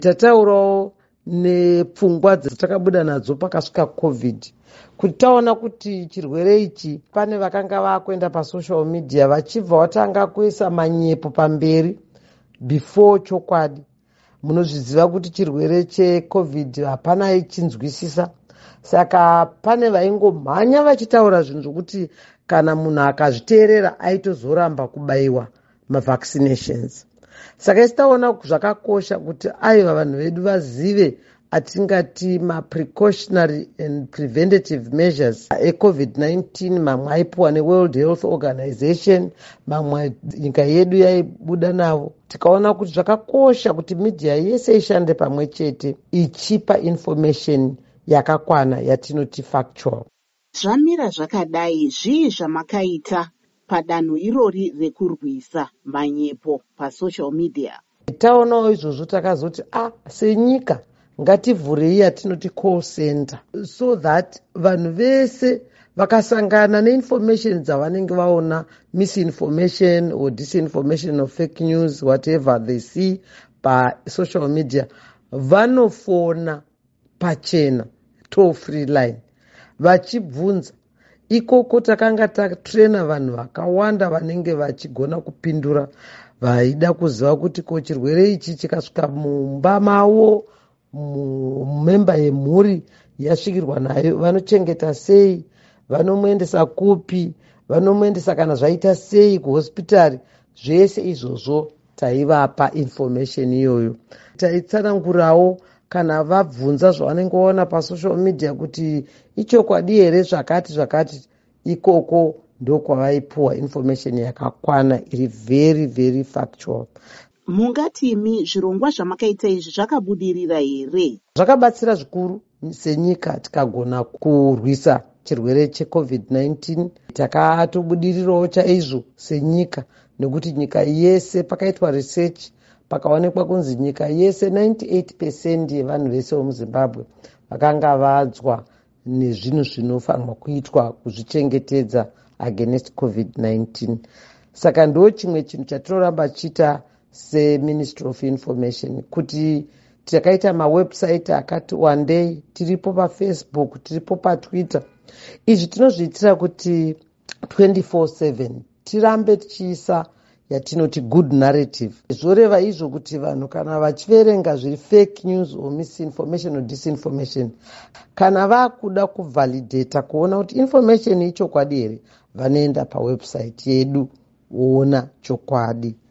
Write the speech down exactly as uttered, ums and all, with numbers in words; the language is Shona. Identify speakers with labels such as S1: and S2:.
S1: Tataurawo nepfungwa dzatakabuda nadzo pakasvika covid, kuti taona kuti chirwere ichi pane vakanga vakuenda pasocial media vachibva watanga kuisa manyepo pamberi before chokwadi. Munozviziva kuti chirwere checovid hapana ichinzwisisa, saka pane vaingomhanya vachitaura zvinhu zvokuti kana munhu akazviteerera aitozoramba kubayiwa mavaccinations. Saka isitaona zvakakosha kuti aiva vanhu vedu vazive atingati maprecautionary and preventative measures ecovid nineteen, mamwe aipuwa neworld health organization, mamwe nyika yedu yaibuda navo. Tikaona kuti zvakakosha kuti media yese ishande pamwe chete ichipa information yakakwana yatinoti factual.
S2: Zvamira zvakadai, zvii zvamakaita padanho irori rekurwisa manyepo pasocial media?
S1: Taonawo izvozvo takazoti ah, senyika ngativhurei yatinoti call center, so that vanhu vese vakasangana neinformation dzavanenge vaona, misinformation or disinformation or fake news, whatever they see pasocial media, vanofona pachena toll free line vachibvunza. Ikoko takanga tatrena vanhu vakawanda vanenge vachigona kupindura, vaida kuziva kuti ko chirwere ichi chikasvika mumba mavo, memba yemhuri yasvikirwa nayo, vanochengeta sei, vanomuendesa kupi, vanomuendesa kana zvaita sei kuhospitari. Zvese izvozvo taivapa information iyoyo. Taitsanangurawo kana vabvunza zvavanenge vaona pasocial media kuti ichokwadi here zvakati zvakati, ikoko ndokwavaipuwa information yakakwana iri very very factual.
S2: Mungatimi zvirongwa zvamakaita izvi zvakabudirira here?
S1: Zvakabatsira zvikuru senyika tikagona kurwisa chirwere checovid nineteen. Takatobudirirawo chaizvo senyika, nekuti nyika yese pakaitwa research pakaonekwa kunzi nyika yese ninety-eight percent yevanhu vese vemuZimbabwe vakanga vadzwa nezvinhu zvinofanirwa kuitwa kuzvichengetedza against covid nineteen. Saka ndo chimwe chinhu chatinoramba chiita seMinistry of Information, kuti takaita mawebsite akati wandei, tiripo paFacebook, tiripo paTwitter. Izvi tinozviitira kuti twenty-four seven tirambe tichiisa yatinoti good narrative. Zvoreva izvo kuti vanhu kana vachiverenga zviri fake news or misinformation or disinformation, kana vakuda kuvalidata kuona kuti information ichokwadi here, vanoenda pawebsite yedu voona chokwadi.